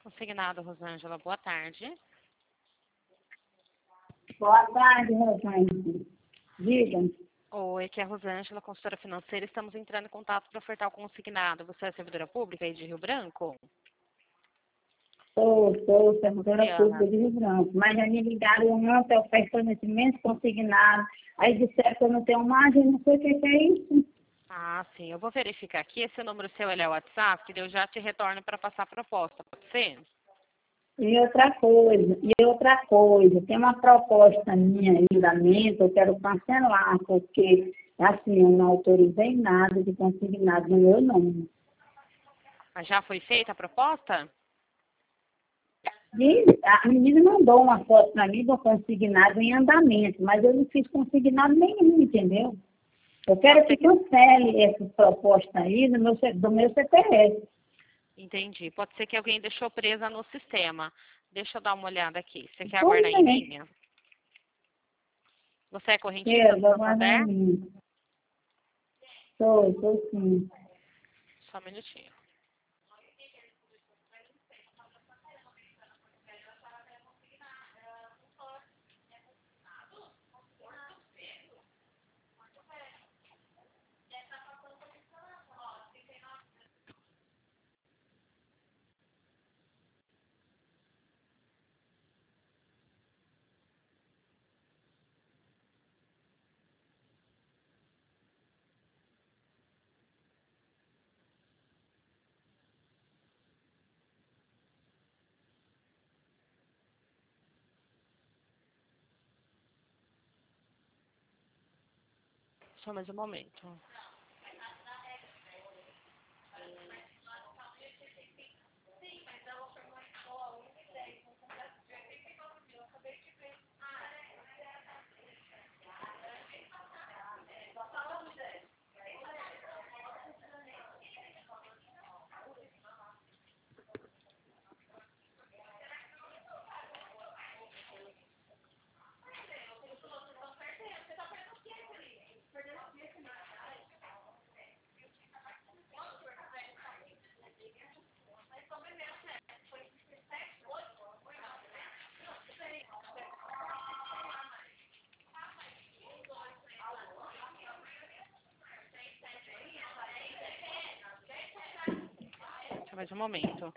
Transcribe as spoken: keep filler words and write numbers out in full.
Consignado, Rosângela. Boa tarde. Boa tarde, Rosângela. Diga. Oi, aqui é a Rosângela, consultora financeira. Estamos entrando em contato para ofertar o consignado. Você é servidora pública aí de Rio Branco? Sou, sou servidora Juliana. pública de Rio Branco. Mas já me ligaram ontem ofertando esse imenso consignado. Aí disseram que eu não tenho margem, não sei o que que é isso. Ah, sim. Eu vou verificar aqui. Esse número seu ele é o WhatsApp, que eu já te retorno para passar a proposta. Pode ser? E outra coisa, e outra coisa, tem uma proposta minha em andamento, eu quero cancelar, porque assim, eu não autorizei nada de consignado no meu nome. Mas já foi feita a proposta? E a menina mandou uma foto para mim do consignado em andamento, mas eu não fiz consignado nenhum, entendeu? Eu quero que cancele essas propostas aí do meu, C- do meu C P F. Entendi. Pode ser que alguém deixou presa no sistema. Deixa eu dar uma olhada aqui. Você quer Pois aguardar é. em linha? Você é correntista Quero, do vou guardar em Santander? mim. Sou, sou sim. Só um minutinho. Só mais um momento. Só mais um momento.